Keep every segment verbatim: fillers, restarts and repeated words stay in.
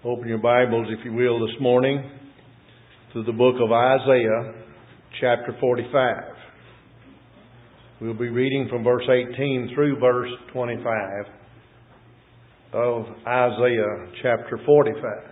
Open your Bibles, if you will, this morning to the book of Isaiah, chapter forty-five. We'll be reading from verse eighteen through verse twenty-five of Isaiah, chapter forty-five.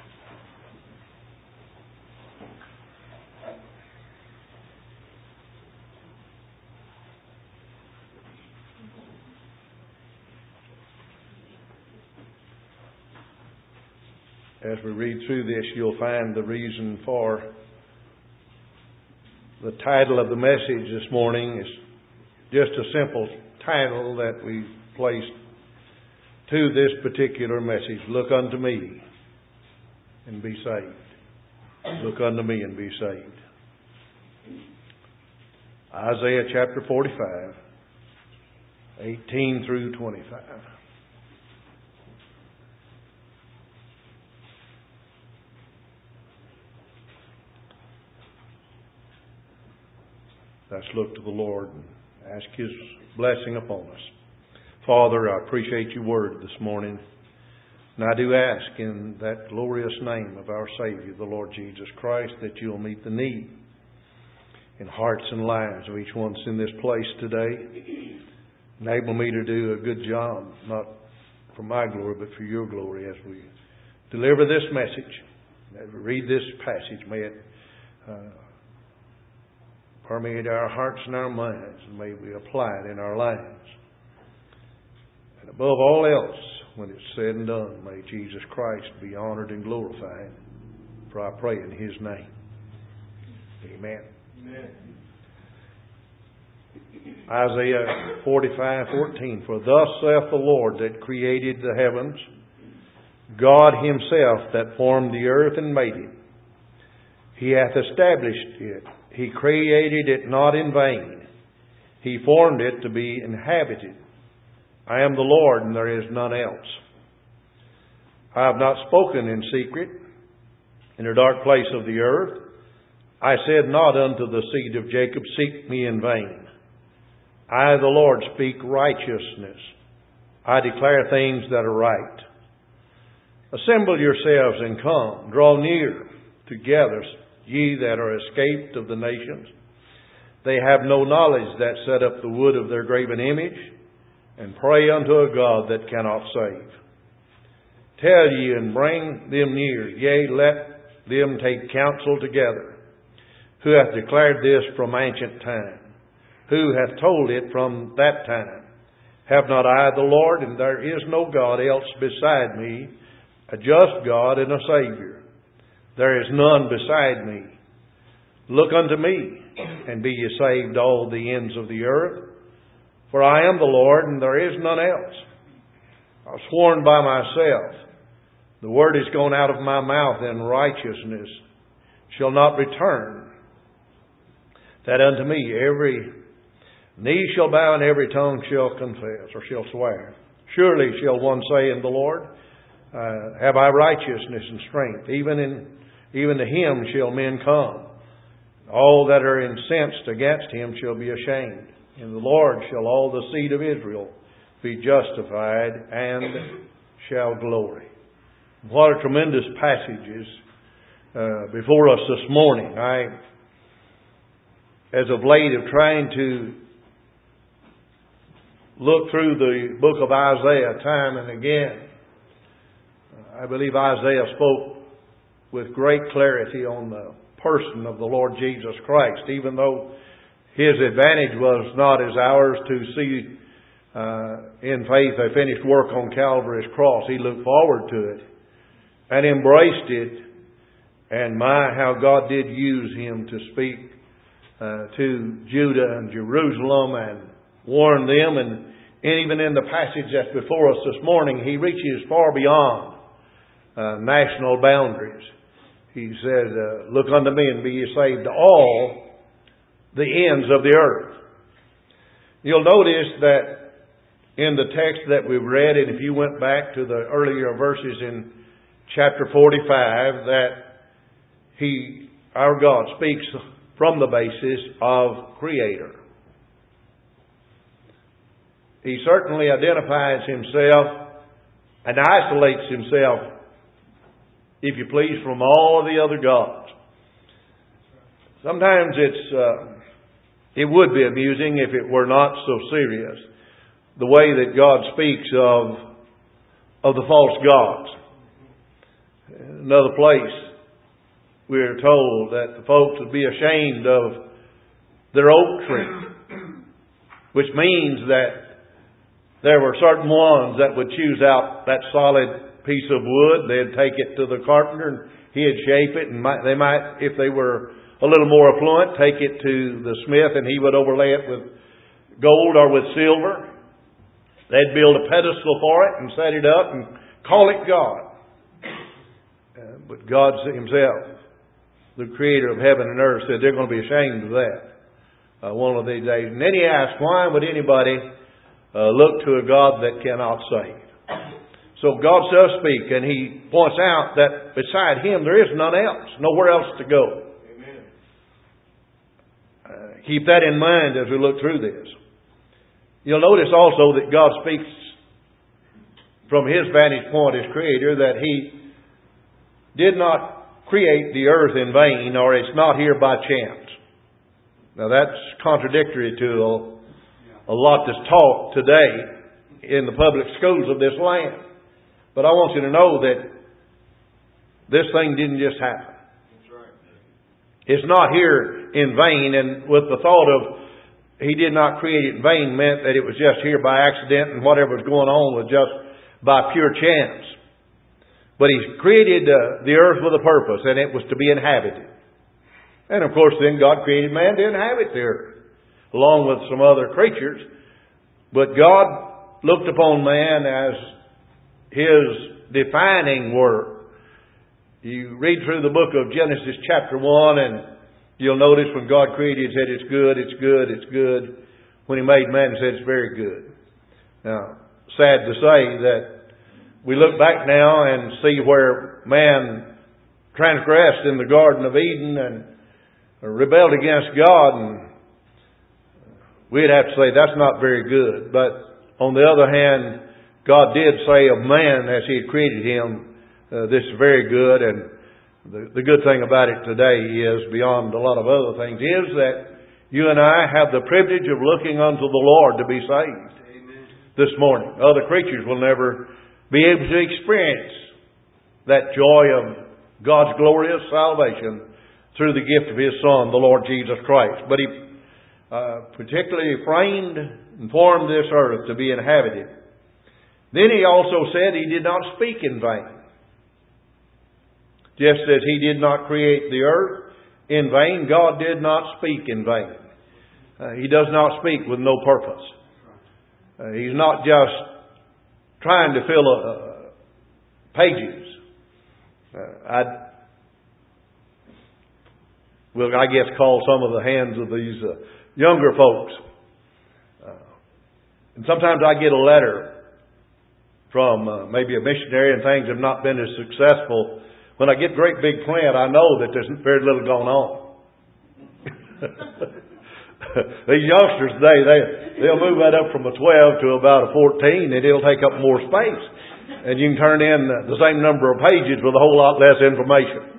As we read through this, you'll find the reason for the title of the message this morning is just a simple title that we placed to this particular message. Look unto me and be saved. Look unto me and be saved. Isaiah chapter forty-five, eighteen through twenty-five. Let's look to the Lord and ask His blessing upon us. Father, I appreciate your word this morning. And I do ask in that glorious name of our Savior, the Lord Jesus Christ, that you'll meet the need in hearts and lives of each one that's in this place today. Enable me to do a good job, not for my glory, but for your glory as we deliver this message. As we read this passage, may it uh, permeate our hearts and our minds, and may we apply it in our lives. And above all else, when it's said and done, may Jesus Christ be honored and glorified. For I pray in His name. Amen. Amen. Isaiah forty-five fourteen. For thus saith the Lord that created the heavens, God Himself that formed the earth and made it. He hath established it. He created it not in vain. He formed it to be inhabited. I am the Lord, and there is none else. I have not spoken in secret, in a dark place of the earth. I said not unto the seed of Jacob, seek me in vain. I, the Lord, speak righteousness. I declare things that are right. Assemble yourselves and come. Draw near together, ye that are escaped of the nations. They have no knowledge that set up the wood of their graven image, and pray unto a God that cannot save. Tell ye and bring them near, yea, let them take counsel together. Who hath declared this from ancient time? Who hath told it from that time? Have not I the Lord, and there is no God else beside me, a just God and a Savior? There is none beside me. Look unto me, and be ye saved all the ends of the earth. For I am the Lord, and there is none else. I have sworn by myself, the word is gone out of my mouth, and righteousness shall not return. That unto me every knee shall bow, and every tongue shall confess, or shall swear. Surely shall one say in the Lord, uh, have I righteousness and strength, even in Even to Him shall men come. All that are incensed against Him shall be ashamed. In the Lord shall all the seed of Israel be justified and shall glory. What a tremendous passage is uh, before us this morning. I, as of late, am trying to look through the book of Isaiah time and again. I believe Isaiah spoke with great clarity on the person of the Lord Jesus Christ, even though his advantage was not as ours to see uh, in faith a finished work on Calvary's cross. He looked forward to it and embraced it. And my, how God did use him to speak uh, to Judah and Jerusalem and warn them. And, and even in the passage that's before us this morning, he reaches far beyond uh, national boundaries. He said, uh, look unto me and be ye saved all the ends of the earth. You'll notice that in the text that we've read, and if you went back to the earlier verses in chapter forty-five, that He, our God, speaks from the basis of Creator. He certainly identifies Himself and isolates Himself if you please, from all the other gods. Sometimes it's uh, it would be amusing if it were not so serious, the way that God speaks of of the false gods. Another place, we are told that the folks would be ashamed of their oak tree, which means that there were certain ones that would choose out that solid piece of wood. They'd take it to the carpenter and he'd shape it, and might, they might, if they were a little more affluent, take it to the smith and he would overlay it with gold or with silver. They'd build a pedestal for it and set it up and call it God. Uh, but God Himself, the Creator of heaven and earth, said they're going to be ashamed of that uh, one of these days. And then He asked, why would anybody uh, look to a God that cannot save? So God does speak, and He points out that beside Him there is none else, nowhere else to go. Amen. Uh, keep that in mind as we look through this. You'll notice also that God speaks from His vantage point as Creator, that He did not create the earth in vain, or it's not here by chance. Now that's contradictory to a, a lot that's taught today in the public schools of this land. But I want you to know that this thing didn't just happen. That's right. It's not here in vain, and with the thought of He did not create it in vain meant that it was just here by accident and whatever was going on was just by pure chance. But He created uh, the earth with a purpose, and it was to be inhabited. And of course then God created man to inhabit the earth, along with some other creatures. But God looked upon man as His defining work. You read through the book of Genesis chapter one, and you'll notice when God created, He said, it's good, it's good, it's good. When He made man, He said, it's very good. Now, sad to say that we look back now and see where man transgressed in the Garden of Eden and rebelled against God, and we'd have to say that's not very good. But on the other hand, God did say of man as He had created him, uh, this is very good. And The, the good thing about it today is, beyond a lot of other things, is that you and I have the privilege of looking unto the Lord to be saved. Amen. This morning. Other creatures will never be able to experience that joy of God's glorious salvation through the gift of His Son, the Lord Jesus Christ. But He uh, particularly framed and formed this earth to be inhabited. Then He also said He did not speak in vain. Just as He did not create the earth in vain, God did not speak in vain. Uh, he does not speak with no purpose. Uh, he's not just trying to fill uh, pages. Uh, I'd, well, I guess call some of the hands of these uh, younger folks. Uh, and sometimes I get a letter from uh, maybe a missionary, and things have not been as successful. When I get great big print, I know that there's very little going on. These youngsters today, they, they'll move that up from a twelve to about a fourteen, and it'll take up more space. And you can turn in the same number of pages with a whole lot less information.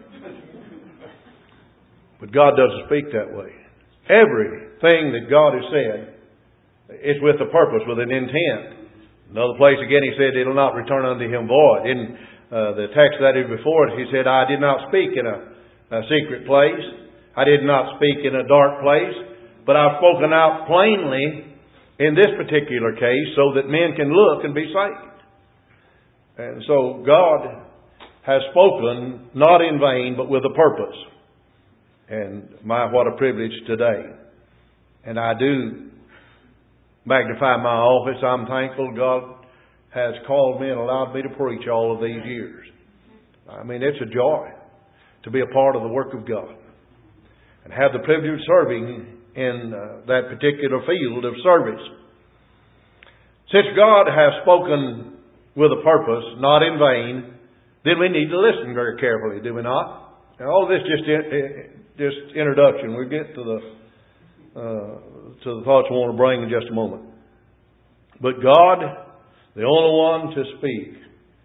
But God doesn't speak that way. Everything that God has said is with a purpose, with an intent. Another place again, He said, it'll not return unto Him void. In Uh, the text that is before it, He said, I did not speak in a, a secret place. I did not speak in a dark place. But I've spoken out plainly in this particular case so that men can look and be saved. And so God has spoken not in vain, but with a purpose. And my, what a privilege today. And I do magnify my office. I'm thankful God has called me and allowed me to preach all of these years. I mean, it's a joy to be a part of the work of God and have the privilege of serving in uh, that particular field of service. Since God has spoken with a purpose, not in vain, then we need to listen very carefully, do we not? And all this just in, just introduction. We'll get to the uh, to the thoughts I want to bring in just a moment. But God, the only one to speak,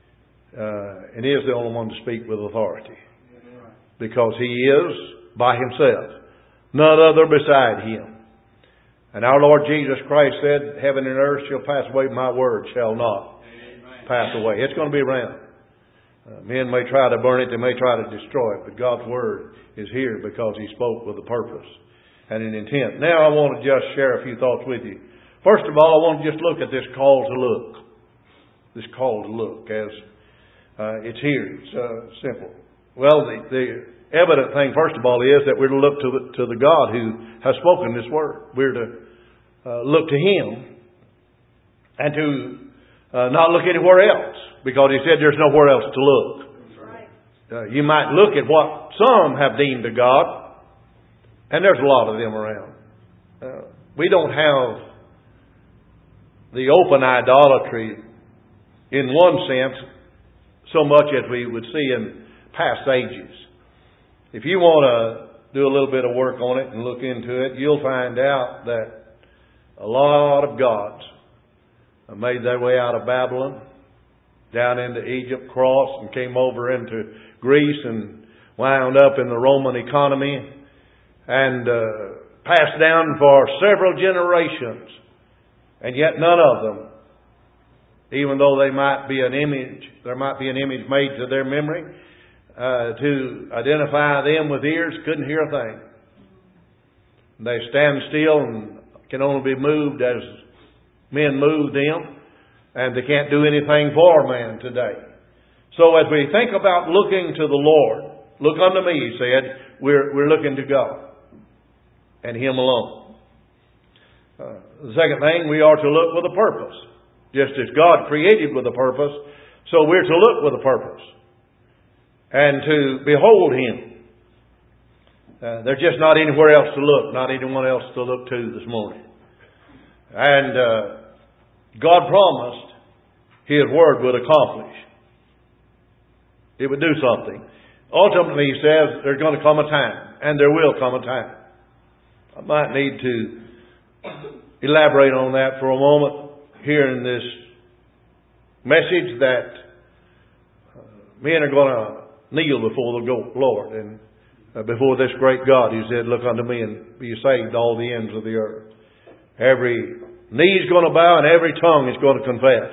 Uh, and He is the only one to speak with authority. Because He is by Himself. None other beside Him. And our Lord Jesus Christ said, heaven and earth shall pass away, my word shall not pass away. It's going to be around. Uh, men may try to burn it, they may try to destroy it, but God's word is here because He spoke with a purpose and an intent. Now I want to just share a few thoughts with you. First of all, I want to just look at this call to look. This call to look as uh, it's here. It's uh, simple. Well, the, the evident thing, first of all, is that we're to look to the, to the God who has spoken this word. We're to uh, look to Him and to uh, not look anywhere else, because He said there's nowhere else to look. Uh, you might look at what some have deemed a God, and there's a lot of them around. Uh, we don't have the open idolatry in one sense so much as we would see in past ages. If you want to do a little bit of work on it and look into it, you'll find out that a lot of gods made their way out of Babylon, down into Egypt, crossed and came over into Greece and wound up in the Roman economy and uh, passed down for several generations. And yet none of them, even though they might be an image, there might be an image made to their memory, uh, to identify them with ears, couldn't hear a thing. They stand still and can only be moved as men move them, and they can't do anything for man today. So as we think about looking to the Lord, look unto me, He said, we're, we're looking to God and Him alone. Uh, the second thing, we are to look with a purpose. Just as God created with a purpose, so we're to look with a purpose and to behold Him. Uh, there's just not anywhere else to look, not anyone else to look to this morning. And uh, God promised His word would accomplish. It would do something. Ultimately, He says there's going to come a time, and there will come a time. I might need to elaborate on that for a moment here in this message, that uh, men are going to kneel before the Lord and uh, before this great God who said, look unto me and be saved all the ends of the earth. Every knee is going to bow and every tongue is going to confess.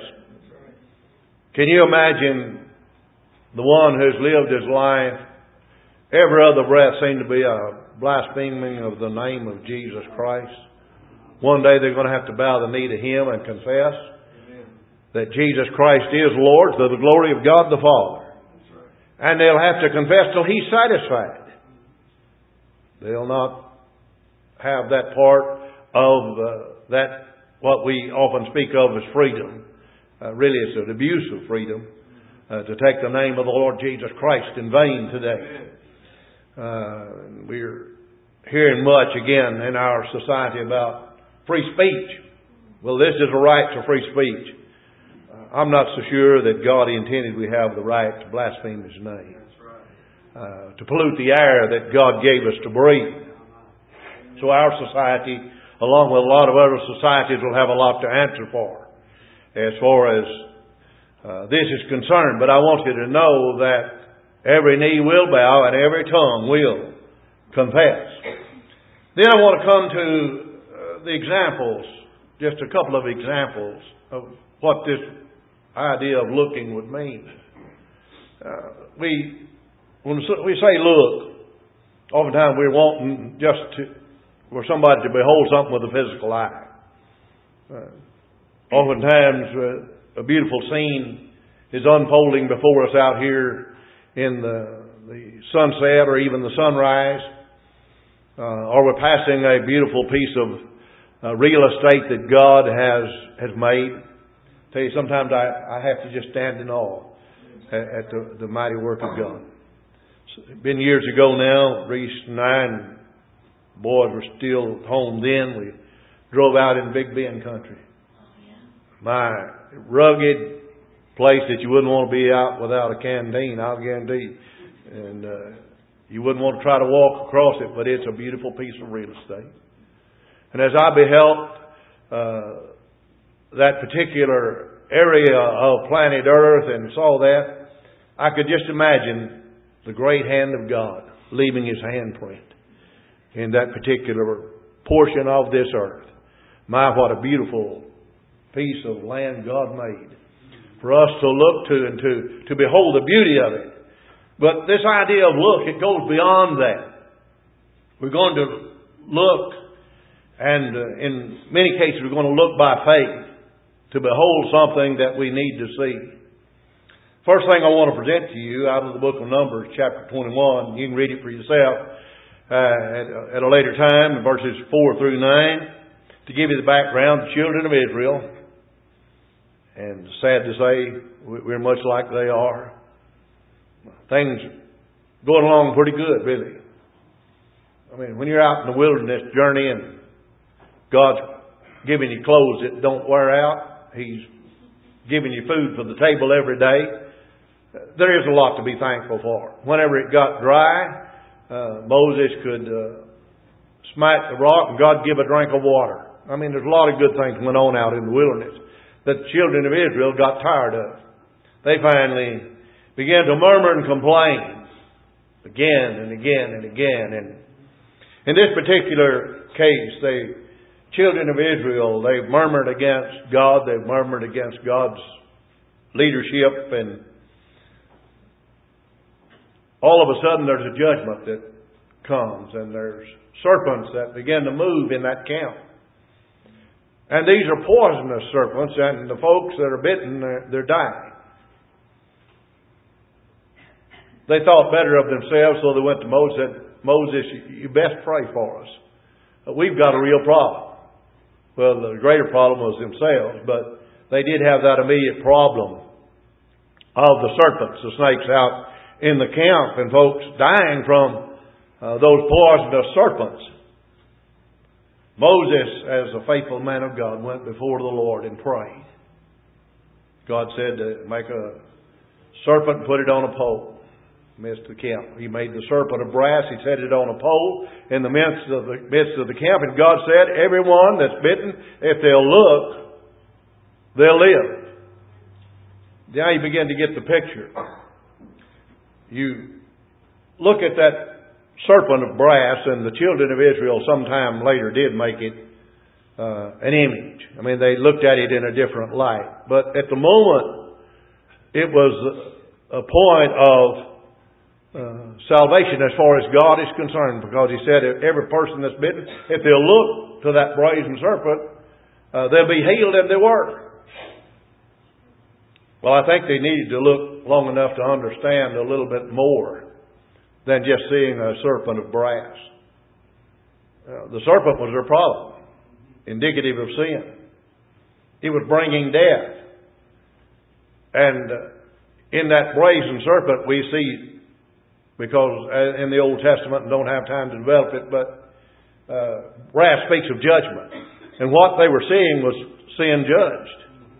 Can you imagine the one who's lived his life, every other breath seemed to be a blaspheming of the name of Jesus Christ? One day they're going to have to bow the knee to Him and confess Amen. That Jesus Christ is Lord to the glory of God the Father. Right. And they'll have to confess till He's satisfied. They'll not have that part of uh, that, what we often speak of as freedom. Uh, really it's an abuse of freedom uh, to take the name of the Lord Jesus Christ in vain today. Uh, we're hearing much again in our society about free speech. Well, this is a right to free speech. Uh, I'm not so sure that God intended we have the right to blaspheme His name. Uh, to pollute the air that God gave us to breathe. So our society, along with a lot of other societies, will have a lot to answer for as far as uh, this is concerned. But I want you to know that every knee will bow and every tongue will confess. Then I want to come to the examples, just a couple of examples of what this idea of looking would mean. Uh, we, when we say look, oftentimes we're wanting just to, for somebody to behold something with a physical eye. Uh, oftentimes uh, a beautiful scene is unfolding before us out here in the, the sunset or even the sunrise. Uh, or we're passing a beautiful piece of Uh, real estate that God has has made. I tell you, sometimes I, I have to just stand in awe at, at the, the mighty work of God. It's been years ago now. Reese and I and boys were still home then. We drove out in Big Bend country. My rugged place that you wouldn't want to be out without a canteen, I'll guarantee. And uh, you wouldn't want to try to walk across it, but it's a beautiful piece of real estate. And as I beheld uh, that particular area of planet Earth and saw that, I could just imagine the great hand of God leaving His handprint in that particular portion of this earth. My, what a beautiful piece of land God made for us to look to and to, to behold the beauty of it. But this idea of look, it goes beyond that. We're going to look, and uh, in many cases we're going to look by faith to behold something that we need to see. First thing I want to present to you out of the book of Numbers, chapter twenty-one. You can read it for yourself uh, at, at a later time, in verses four through nine. To give you the background, the children of Israel, and sad to say, we're much like they are. Things going along pretty good, really. I mean, when you're out in the wilderness journey and God's giving you clothes that don't wear out, He's giving you food for the table every day, there is a lot to be thankful for. Whenever it got dry, uh, Moses could uh, smite the rock and God give a drink of water. I mean, there's a lot of good things went on out in the wilderness that the children of Israel got tired of. They finally began to murmur and complain again and again and again. And in this particular case, the children of Israel, they've murmured against God. They've murmured against God's leadership. And all of a sudden there's a judgment that comes. And there's serpents that begin to move in that camp. And these are poisonous serpents, and the folks that are bitten, they're, they're dying. They thought better of themselves, so they went to Moses and said, Moses, you best pray for us. We've got a real problem. Well, the greater problem was themselves, but they did have that immediate problem of the serpents, the snakes out in the camp, and folks dying from uh, those poisonous serpents. Moses, as a faithful man of God, went before the Lord and prayed. God said to make a serpent and put it on a pole midst of the camp. He made the serpent of brass. He set it on a pole in the midst of the midst of the camp. And God said, everyone that's bitten, if they'll look, they'll live. Now you begin to get the picture. You look at that serpent of brass, and the children of Israel sometime later did make it uh, an image. I mean, they looked at it in a different light. But at the moment, it was a point of uh, salvation as far as God is concerned, because He said every person that's bitten, if they'll look to that brazen serpent, uh, they'll be healed, and they were. Well, I think they needed to look long enough to understand a little bit more than just seeing a serpent of brass. Uh, the serpent was their problem, indicative of sin. It was bringing death. And uh, in that brazen serpent we see, because in the Old Testament, and don't have time to develop it, but uh, brass speaks of judgment. And what they were seeing was sin judged.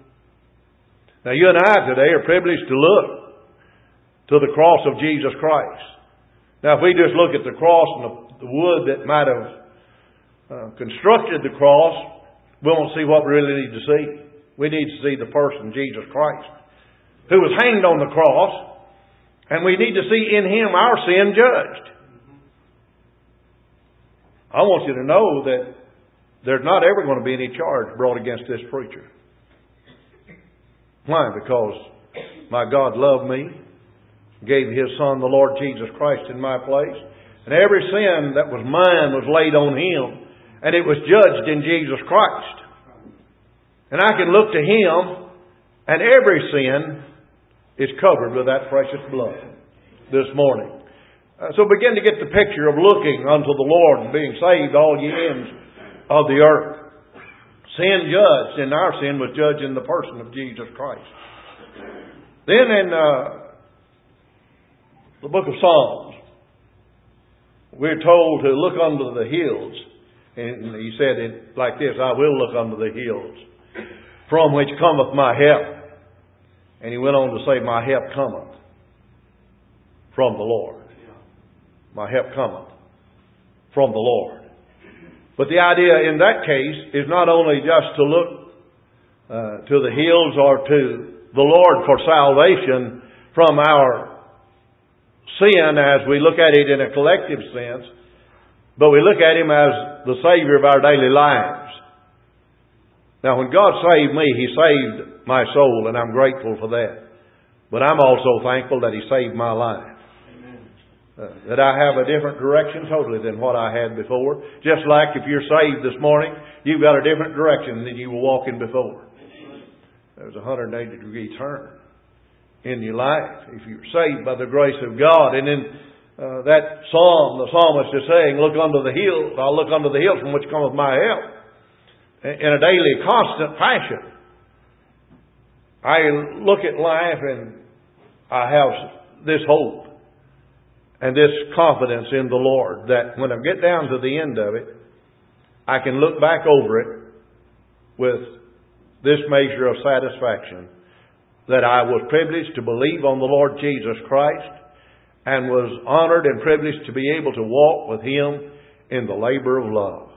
Now you and I today are privileged to look to the cross of Jesus Christ. Now, if we just look at the cross and the, the wood that might have uh, constructed the cross, we won't see what we really need to see. We need to see the person, Jesus Christ, who was hanged on the cross, and we need to see in Him our sin judged. I want you to know that there's not ever going to be any charge brought against this preacher. Why? Because my God loved me, gave His Son, the Lord Jesus Christ, in my place. And every sin that was mine was laid on Him. And it was judged in Jesus Christ. And I can look to Him, and every sin is covered with that precious blood this morning. Uh, so begin to get the picture of looking unto the Lord and being saved, all ye ends of the earth. Sin judged, and our sin was judged in the person of Jesus Christ. Then in Uh, the book of Psalms, we're told to look unto the hills. And he said it like this, I will look unto the hills, from which cometh my help. And he went on to say, my help cometh from the Lord. My help cometh from the Lord. But the idea in that case is not only just to look uh, to the hills or to the Lord for salvation from our sin as we look at it in a collective sense, but we look at Him as the Savior of our daily lives. Now, when God saved me, He saved my soul, and I'm grateful for that. But I'm also thankful that He saved my life. Uh, that I have a different direction totally than what I had before. Just like if you're saved this morning, you've got a different direction than you were walking before. There's a one hundred eighty degree turn in your life if you're saved by the grace of God. And in uh, that psalm, the psalmist is saying, look unto the hills, I'll look unto the hills from which cometh my help. In a daily, constant fashion. I look at life and I have this hope and this confidence in the Lord that when I get down to the end of it, I can look back over it with this measure of satisfaction that I was privileged to believe on the Lord Jesus Christ and was honored and privileged to be able to walk with Him in the labor of love.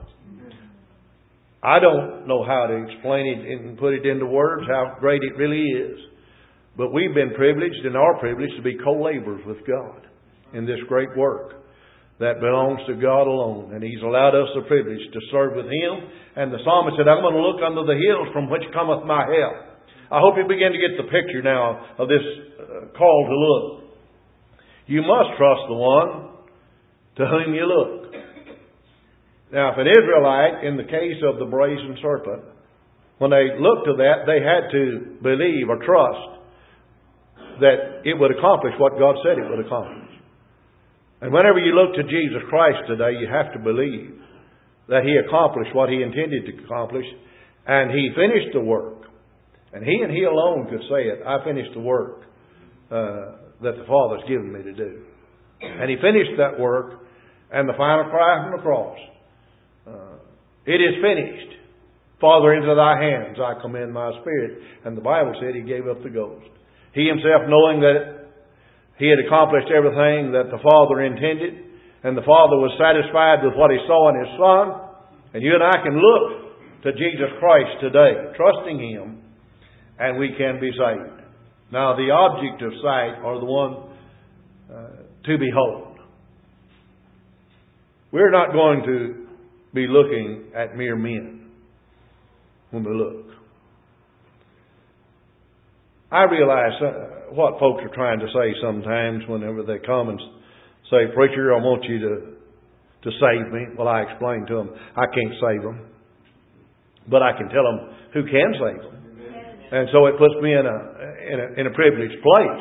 I don't know how to explain it and put it into words, how great it really is. But we've been privileged and are privileged to be co-laborers with God in this great work that belongs to God alone. And He's allowed us the privilege to serve with Him. And the psalmist said, I'm going to look unto the hills from which cometh my help. I hope you begin to get the picture now of this uh, call to look. You must trust the one to whom you look. Now, if an Israelite, in the case of the brazen serpent, when they looked to that, they had to believe or trust that it would accomplish what God said it would accomplish. And whenever you look to Jesus Christ today, you have to believe that He accomplished what He intended to accomplish, and He finished the work. And He and He alone could say it, I finished the work uh, that the Father's given me to do. And He finished that work, and the final cry from the cross, uh, it is finished. Father, into Thy hands I commend my spirit. And the Bible said He gave up the ghost. He Himself, knowing that He had accomplished everything that the Father intended, and the Father was satisfied with what He saw in His Son, and you and I can look to Jesus Christ today, trusting Him, and we can be saved. Now, the object of sight are the one uh, to behold. We're not going to be looking at mere men when we look. I realize uh, what folks are trying to say sometimes whenever they come and say, Preacher, I want you to, to save me. Well, I explain to them, I can't save them. But I can tell them who can save them. And so it puts me in a, in a, in a privileged place.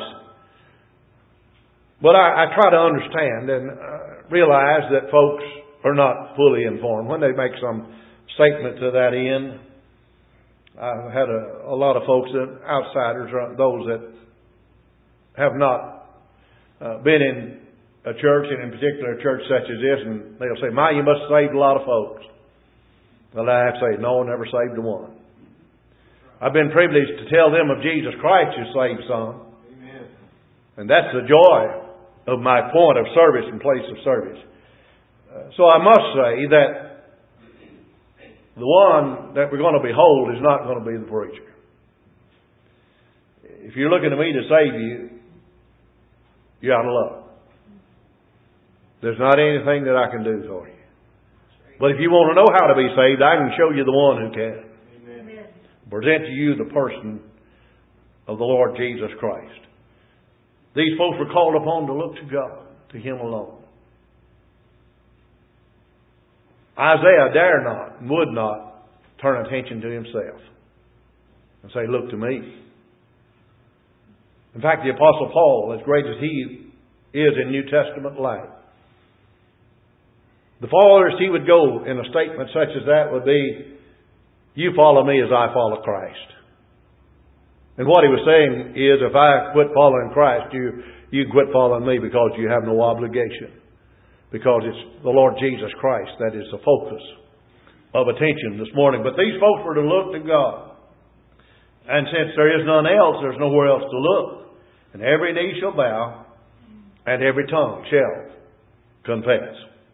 But I, I try to understand and uh, realize that folks are not fully informed. When they make some statement to that end, I've had a, a lot of folks, that outsiders, those that have not uh, been in a church, and in particular a church such as this, and they'll say, My, you must have saved a lot of folks. Well, I have to say, no, I never saved a one. I've been privileged to tell them of Jesus Christ who saved some. Amen. And that's the joy of my point of service and place of service. Uh, so I must say that the one that we're going to behold is not going to be the preacher. If you're looking to me to save you, you're out of luck. There's not anything that I can do for you. But if you want to know how to be saved, I can show you the one who can. Amen. Present to you the person of the Lord Jesus Christ. These folks were called upon to look to God, to Him alone. Isaiah dare not, would not, turn attention to himself and say, Look to me. In fact, the Apostle Paul, as great as he is in New Testament life, the farthest he would go in a statement such as that would be, You follow me as I follow Christ. And what he was saying is, if I quit following Christ, you, you quit following me because you have no obligation. Because it's the Lord Jesus Christ that is the focus of attention this morning. But these folks were to look to God. And since there is none else, there's nowhere else to look. And every knee shall bow, and every tongue shall confess.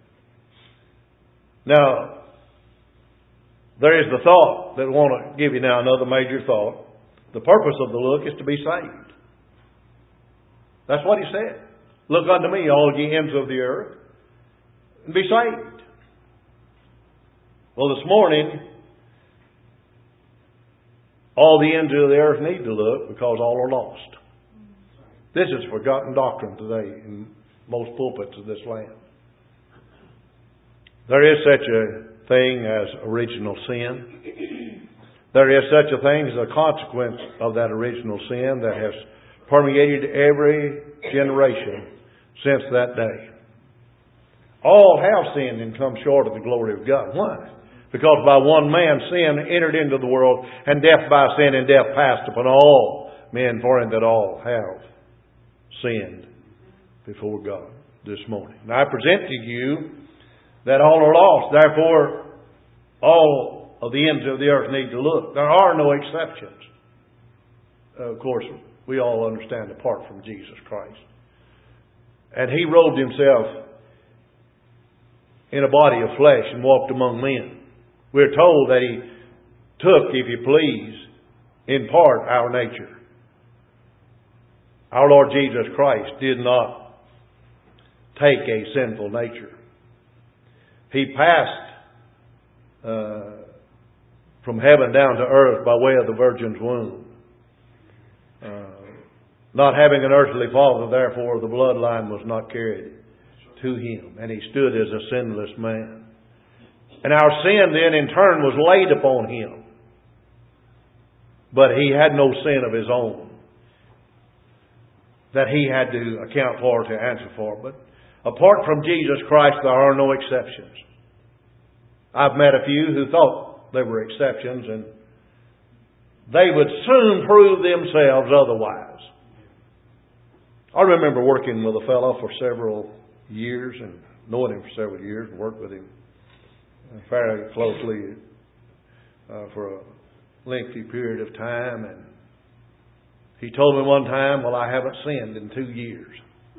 Now, there is the thought that I want to give you now, another major thought. The purpose of the look is to be saved. That's what he said. Look unto me, all ye ends of the earth, and be saved. Well, this morning, all the ends of the earth need to look because all are lost. This is forgotten doctrine today in most pulpits of this land. There is such a thing as original sin. There is such a thing as a consequence of that original sin that has permeated every generation since that day. All have sinned and come short of the glory of God. Why? Because by one man sin entered into the world, and death by sin, and death passed upon all men, for in that all have sinned before God this morning. And I present to you that all are lost. Therefore, all of the ends of the earth need to look. There are no exceptions. Of course, we all understand apart from Jesus Christ. And He robed Himself in a body of flesh and walked among men. We're told that He took, if you please, in part our nature. Our Lord Jesus Christ did not take a sinful nature. He passed uh, from heaven down to earth by way of the Virgin's womb. Uh, not having an earthly father, therefore the bloodline was not carried to Him. And He stood as a sinless man. And our sin then in turn was laid upon Him. But He had no sin of His own that He had to account for, to answer for. But apart from Jesus Christ, there are no exceptions. I've met a few who thought there were exceptions, and they would soon prove themselves otherwise. I remember working with a fellow for several years and knowing him for several years and worked with him fairly closely uh, for a lengthy period of time. And he told me one time, well, I haven't sinned in two years.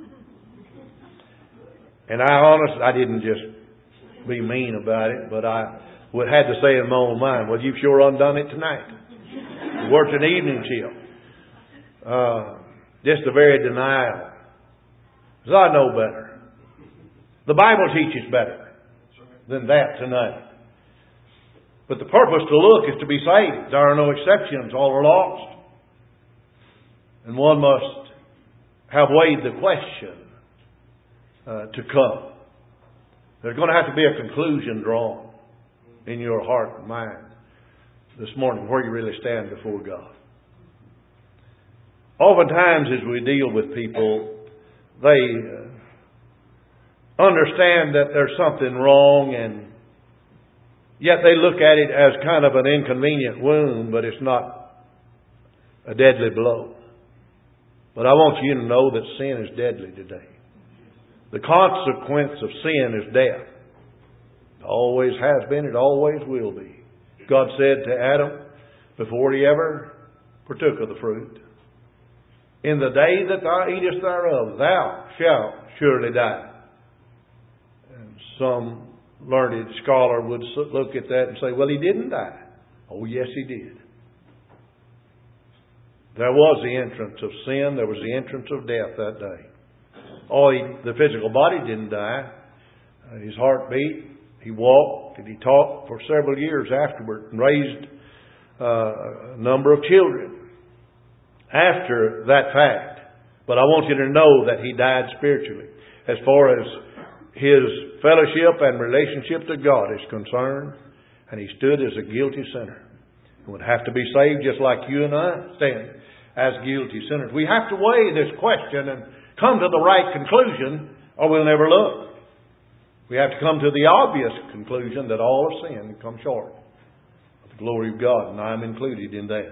And I honestly, I didn't just be mean about it, but I would had to say in my own mind, well, you've sure undone it tonight. You worked an evening shift. Uh, just the very denial. Because I know better. The Bible teaches better than that tonight. But the purpose to look is to be saved. There are no exceptions. All are lost. And one must have weighed the question uh, to come. There's going to have to be a conclusion drawn in your heart and mind this morning where you really stand before God. Oftentimes as we deal with people, they uh, understand that there's something wrong, and yet they look at it as kind of an inconvenient wound, but it's not a deadly blow. But I want you to know that sin is deadly today. The consequence of sin is death. It always has been, it always will be. God said to Adam, before he ever partook of the fruit, in the day that thou eatest thereof, thou shalt surely die. And some learned scholar would look at that and say, well, he didn't die. Oh, yes, he did. There was the entrance of sin. There was the entrance of death that day. Oh, he, the physical body didn't die. Uh, his heart beat. He walked and he talked for several years afterward and raised uh, a number of children after that fact. But I want you to know that he died spiritually. As far as his fellowship and relationship to God is concerned, and he stood as a guilty sinner. He would have to be saved just like you and I stand as guilty sinners. We have to weigh this question and come to the right conclusion, or we'll never look. We have to come to the obvious conclusion that all have sinned and come short of the glory of God, and I'm included in that.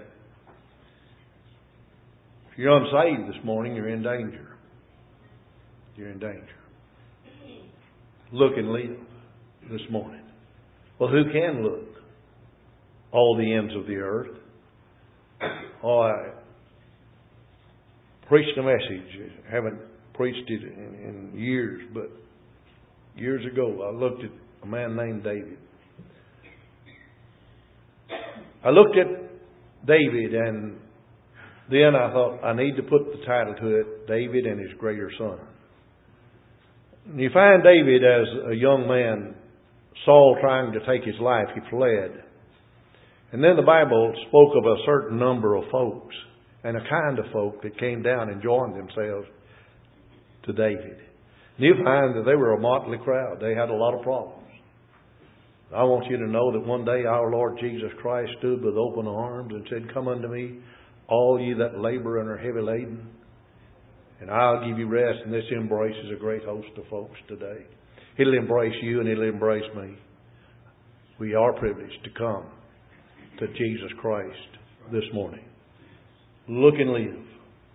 If you're unsaved this morning, you're in danger. You're in danger. Look and live this morning. Well, who can look? All the ends of the earth. Oh, I preached a message. I haven't preached it in, in years, but years ago I looked at a man named David. I looked at David, and then I thought I need to put the title to it, David and His Greater Son. You find David as a young man, Saul trying to take his life, he fled. And then the Bible spoke of a certain number of folks and a kind of folk that came down and joined themselves to David. And you find that they were a motley crowd. They had a lot of problems. I want you to know that one day our Lord Jesus Christ stood with open arms and said, "Come unto me, all ye that labor and are heavy laden, and I'll give you rest." And this embraces a great host of folks today. It'll embrace you and it'll embrace me. We are privileged to come to Jesus Christ this morning. Look and live.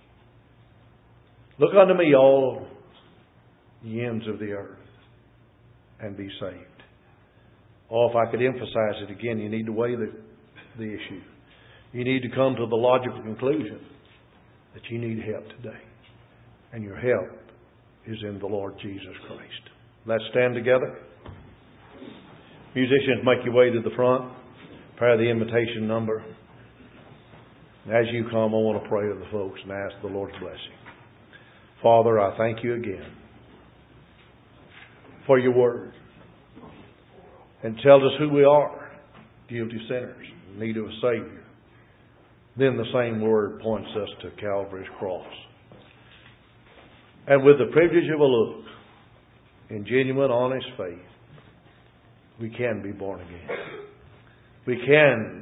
Look unto me, all the ends of the earth, and be saved. Oh, if I could emphasize it again, you need to weigh the, the issue. You need to come to the logical conclusion that you need help today. And your help is in the Lord Jesus Christ. Let's stand together. Musicians, make your way to the front. Prepare the invitation number. As you come, I want to pray with the folks and ask the Lord's blessing. Father, I thank you again for your word. And tells us who we are, guilty sinners, in need of a Savior. Then the same word points us to Calvary's cross. And with the privilege of a look, in genuine, honest faith, we can be born again. We can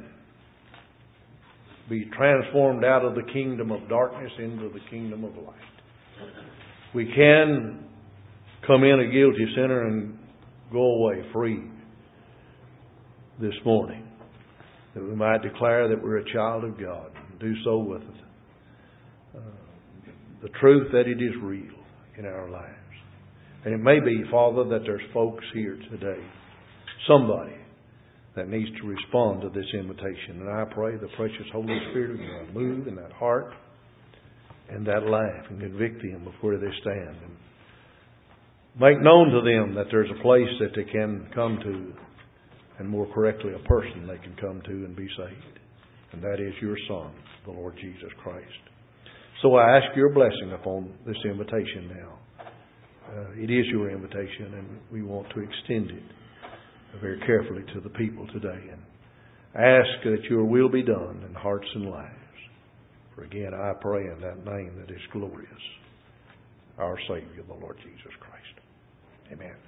be transformed out of the kingdom of darkness into the kingdom of light. We can come in a guilty sinner and go away free this morning, that we might declare that we're a child of God and do so with uh, the truth that it is real in our lives. And it may be, Father, that there's folks here today, somebody that needs to respond to this invitation. And I pray the precious Holy Spirit of God move in that heart and that life and convict them of where they stand. And make known to them that there's a place that they can come to, and more correctly, a person they can come to and be saved. And that is your Son, the Lord Jesus Christ. So I ask your blessing upon this invitation now. Uh, it is your invitation, and we want to extend it very carefully to the people today. And ask that your will be done in hearts and lives. For again, I pray in that name that is glorious, our Savior, the Lord Jesus Christ. Amen.